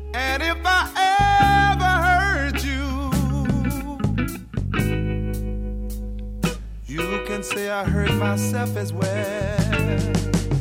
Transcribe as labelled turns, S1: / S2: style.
S1: And if I ever hurt you, you can say I hurt myself as well.